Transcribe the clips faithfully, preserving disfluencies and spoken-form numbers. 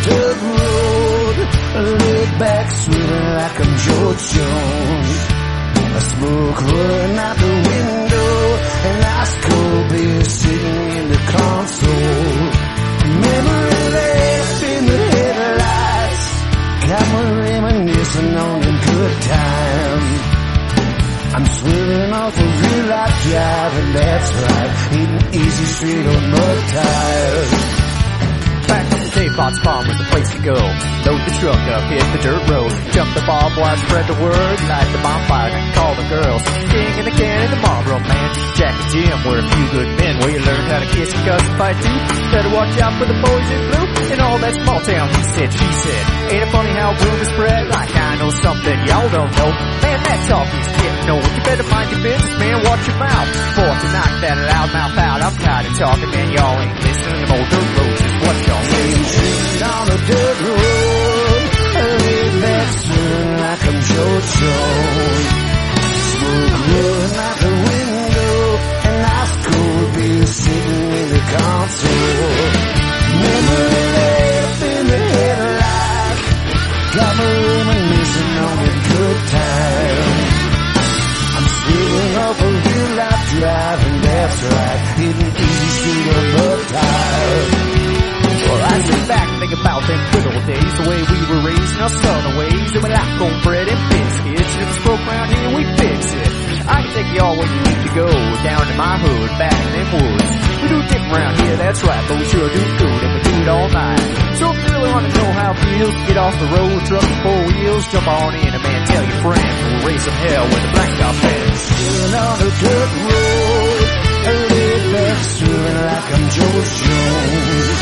dirt road, laid back, swimming like I'm George Jones. A smoke rolling out the window, and ice cold beer sitting in the console. Memory left in the headlights, got me reminiscing on the good times. I'm swerving off a real life drive, and that's right, eating easy street on mud tires. Back to the K-Pot's farm was the place to go. Load the truck up, hit the dirt road, jump the barbed wire, spread the word, light the bonfire, and call the girls. King and the can and the Marlboro man, Jack and Jim were a few good men. Where you learned how to kiss and cuss and fight too. Better watch out for the boys in blue and all that small town. He said, she said, ain't it funny how rumors spread? Like I know something y'all don't know. Man, that talk is getting old. You better mind your business, man. Watch your mouth. For to knock that loud mouth out. I'm tired of talking, man. Y'all ain't listening to old dirt roads. What y'all on a dirt road, laid back, swimming like I'm George Jones. Smoke rolling out the window, and ice cold beer sitting in the console. Memory left in the headlights, got me reminiscing on a good time. I'm swerving off a real life drive, and that's right, hitting easy street on mud tires. Well, I sit back and think about them good old days, the way we were raised in our southern ways, and we like cornbread and biscuits. If it's broke around here, we fix it. I can take y'all where you need to go, down to my hood, back in them woods. We do different around here, that's right, but we sure do good, and we do it all night. So if you really want to know how it feels, get off the road, truck with four wheels, jump on in, and man, tell your friends, we'll raise some hell with the blacktop fence. Sitting on the dirt road, laid back, swimming like I'm George Jones.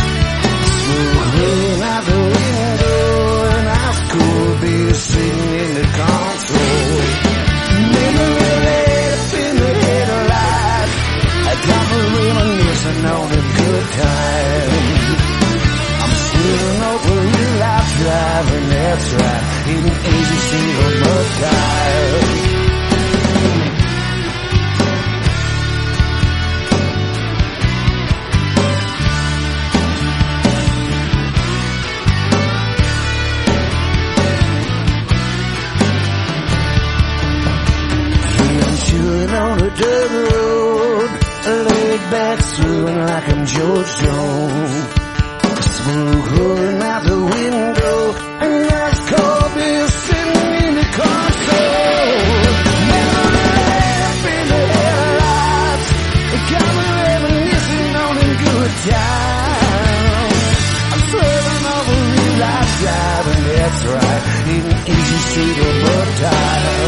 Rolling out the window, and ice cold beer sitting in the console. Memory left in the headlights, I got me reminiscing on a good time. I'm swerving over real life driving, that's right, hitting easy street on mud tires. On a dirt road, laid back, swimming like I'm George Jones. Smoke rolling out the window, and ice cold beer sitting in the console. Memory left in the headlights, it got me reminiscing on a good time. I'm swerving over real life drive, and that's right, eating easy street on mud tires.